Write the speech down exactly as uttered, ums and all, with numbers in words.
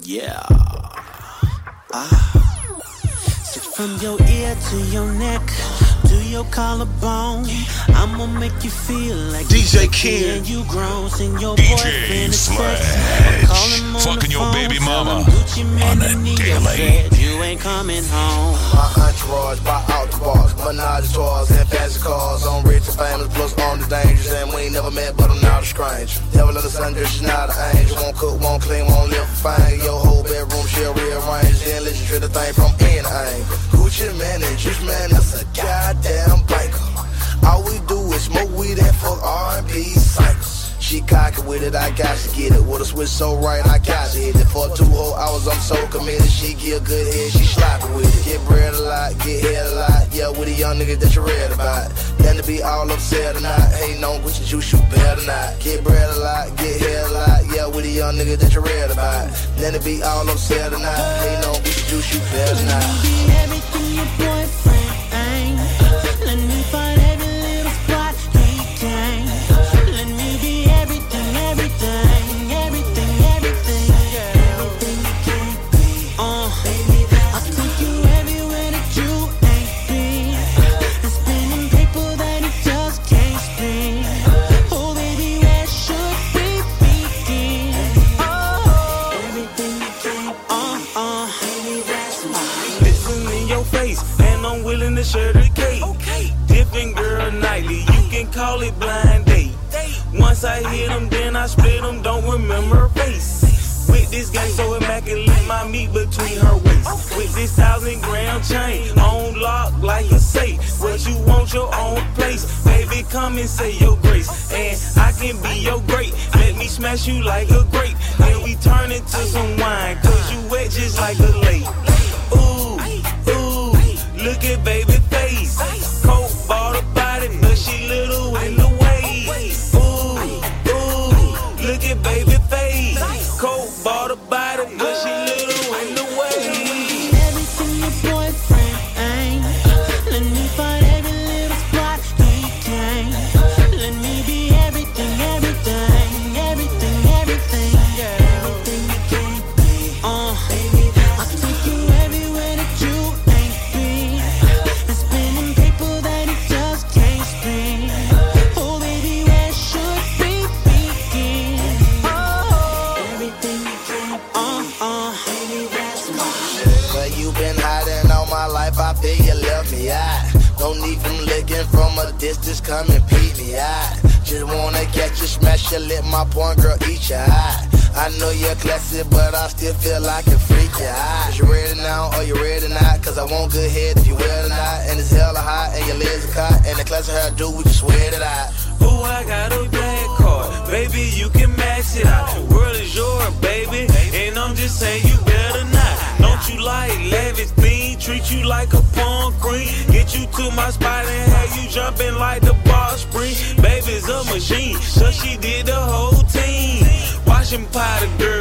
Yeah. Ah. Sit from your ear to your neck, to your collarbone. I'ma make you feel like D J Kid, you grown, sing your D J boyfriend is sex. Fucking your baby mama on a daily. You ain't coming home. My entourage by out the bars, menage tours and fancy cars. I'm rich and famous, plus on the dangerous, and we ain't never met, but I'm not a stranger. Devil in the sun, girl, she's not an angel. Won't cook, won't clean, won't live for fame. Your whole bedroom she'll rearrange, then let you treat the thing from in aim. Gucci man and juice man, that's a goddamn banker. All we do is smoke weed and fuck R and B cycles. She cocky with it, I got to get it. With a switch so right, I got to hit it. For two whole hours, I'm so committed. She give good head, she sloppy with it. Get bread a lot, get head a lot. Yeah, with a young nigga that you read about. Then to be all upset or not. Hey, no Gucci juice, you better not. Get bread a lot, get head a lot. Yeah, with a young nigga that you read about. Then to be all upset or not. Hey, no Gucci juice, you better not. Let me be everything your boyfriend ain't. Let me find every little spot he can. Let me be everything, everything, everything, everything, everything you can't be. Uh, I'll take you everywhere that you ain't been, and spending paper that he just can't spend. Oh baby, where should we begin? Oh, everything you can't. Uh, uh, baby, that's why. Listen in your face, and I'm willing to share the cake. Okay. Different girl nightly, you can call it blind date. Once I hit them, then I split them, don't remember her face. With this gang so immaculate, my meat between her waist. With this thousand gram chain, on lock like a safe. What you want, your own place. Baby, come and say your grace, and I can be your great. Let me smash you like a grape, then we turn into some wine, cause you wet just like a lake. Ooh, ooh, look at baby face. Coke bought a body, but she little in the waist. Ooh, ooh, look at baby face. Coke bought a body, but she little in the waist. Everything your boyfriend ain't. Let me find every little spot he can. Let me be everything, everything, everything, everything, everything you can't be. Uh, I'll take you everywhere that you ain't been, and spending paper that he just can't spend. Oh baby, where should we begin? Oh, everything you can't. Uh, uh, baby, that's why. But you been hiding all my life, I feel you left me out. No need from looking from a distance, come and peep me out. Just wanna catch you, smash you, let my point girl eat your eye. I know you're classy, but I still feel like a freak your eye. You ready now or you ready not? Cause I want good head if you wear it or not. And it's hella hot and your legs are caught. And the class of hair do, we just sweat it out. Ooh, I got a black card, baby, you can match it out. The world is yours, baby, and I'm just saying you better not. Don't you like lavish things, treat you like a pawn queen. Get you to my spot and have you jumping like the bar spring. Baby's a machine, so she did the whole team. Washing pot of girl.